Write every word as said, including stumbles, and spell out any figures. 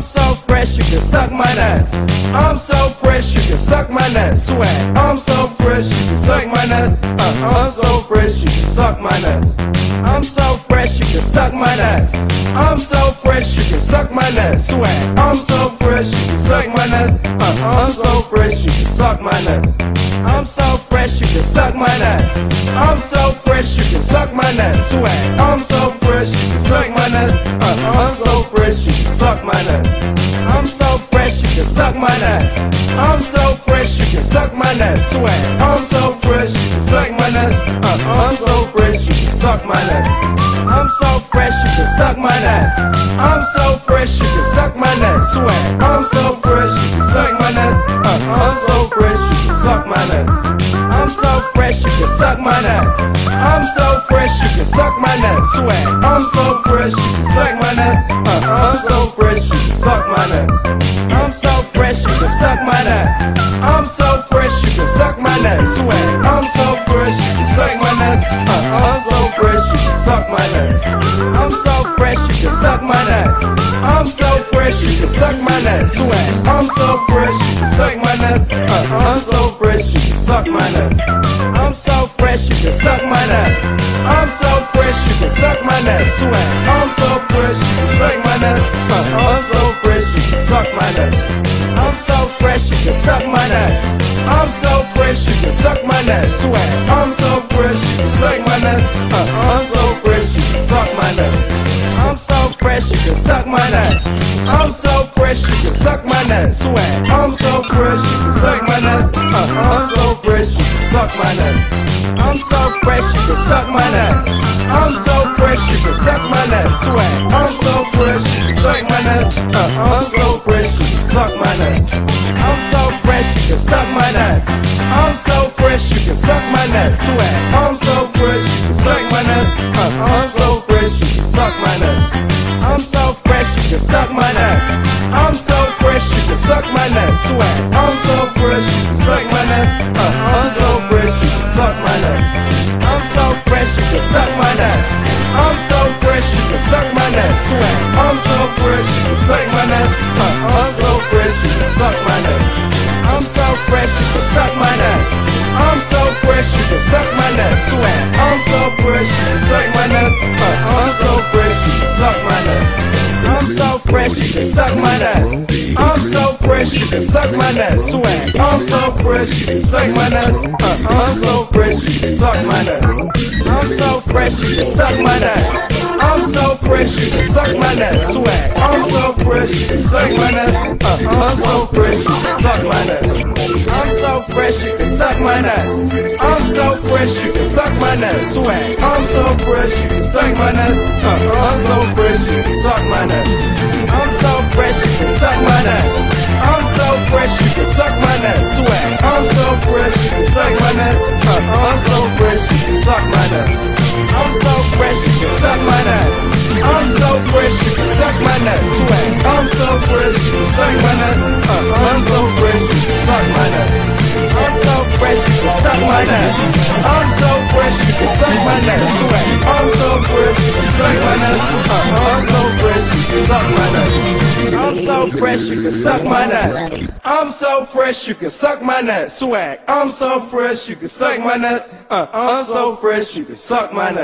I'm so fresh, you can suck my nuts. I'm so fresh, you can suck my nuts. Swag. I'm so fresh, you can suck my nuts. Uh, I'm so fresh, you can suck my nuts. I'm so fresh, you can suck my nuts. I'm so fresh, you can suck my nuts. Swag. I'm so fresh, you can suck my nuts. Uh, I'm so fresh, you can suck my nuts. I'm so fresh, you can suck my nuts. I'm so fresh, you can suck my nuts. Swag. I'm so fresh, you can suck my nuts. Uh, I'm so fresh, you can suck my nuts. I'm so fresh, you can suck my nuts. I'm so fresh, you can suck my nuts. Swag. I'm so fresh, you can suck my nuts. Uh, I'm so fresh, you can suck my nuts. I'm so fresh, you can suck my nuts. I'm so fresh, you can suck my nuts. Swag. I'm so fresh, you can suck my nuts. Uh, I'm so fresh, you can suck my nuts. I'm so fresh, you can suck my nuts. I'm so fresh, you can suck my nuts. Swag. I'm so fresh, you can suck my nuts. Uh, I'm so fresh, you can suck my nuts. I'm so fresh, you can suck my nuts. I'm so fresh, you can suck my nuts. Swag. I'm so fresh, you can suck my nuts. Uh, I'm so fresh, you can suck my nuts. I'm so fresh, you can suck my nuts. I'm so fresh, you can suck my nuts. Swag. I'm so fresh, you can suck my nuts. Uh, I'm so fresh, you can suck my nuts. I'm so fresh, you can suck my nuts. I'm so fresh, you can suck my nuts. Swag. I'm so fresh, you can suck my nuts. Uh, I'm so fresh, you can suck my nuts. I'm so fresh, you can suck my nuts. I'm so fresh, you can suck my nuts. Swag. I'm so fresh, you can suck my nuts. Uh, I'm so fresh, you can suck my nuts. I'm so fresh, you can suck my nuts. I'm so fresh, you can suck my nuts. Swag. I'm so fresh, you can suck my nuts. Uh, I'm so fresh, you can suck my nuts. I'm so fresh, you can suck my nuts. I'm so fresh, you can suck my nuts. Swag. I'm so fresh, you can suck my nuts. Uh, I'm so fresh, you can suck my nuts. I'm so fresh, you can suck my nuts. I'm so fresh, you can suck my nuts. Swag. I'm so fresh, you can suck my nuts. Uh, I'm so fresh, you can suck my nuts. I'm so fresh, you can suck my nuts. I'm so fresh, you can suck my nuts. Swag. I'm so fresh, you can suck my nuts. Uh, I'm so fresh, you can suck my nuts. I'm so fresh, you can suck my nuts. I'm so fresh, you can suck my nuts. Swag. I'm so fresh, you can suck my nuts. Uh, I'm so fresh, you can suck my nuts. I'm so fresh, you can suck my nuts. I'm so fresh, you can suck my nuts. Swag. I'm so fresh, you can suck my nuts. Uh, I'm so fresh, you can suck my nuts. I'm so fresh, you can suck my nuts. I'm so fresh, you can suck my nuts. Swag. I'm so fresh, you can suck my nuts. Uh, I'm so fresh, you can suck my nuts. I'm so fresh, you can suck my nuts. I'm so fresh, you can suck my nuts. Swag. I'm so fresh, you can suck my nuts. Uh, I'm so fresh, you can suck my nuts. I'm so fresh, you can suck my nuts. I'm so fresh, you can suck my nuts. Swag. I'm so fresh, you can suck my nuts. Uh, I'm so fresh, you can suck my nuts. I'm so fresh, you can suck my nuts. I'm so fresh, you can suck my nuts. Swag. I'm so fresh, you can suck my nuts. Uh, I'm so fresh, you can suck my nuts. I'm so fresh, you can suck my nuts. I'm so fresh, you can suck my nuts. Swag. I'm so fresh, you can suck my nuts. Uh, I'm so fresh, you can suck my nuts. I'm so fresh, you can suck my nuts. I'm so fresh, you can suck my nuts. Swag. I'm so fresh, you can suck my nuts. Uh, I'm so fresh, you can suck my nuts. I'm so fresh, you can suck my nuts. I'm so fresh, you can suck my nuts. Swag. I'm so fresh, you can suck my nuts. Uh, I'm so fresh, you can suck my nuts.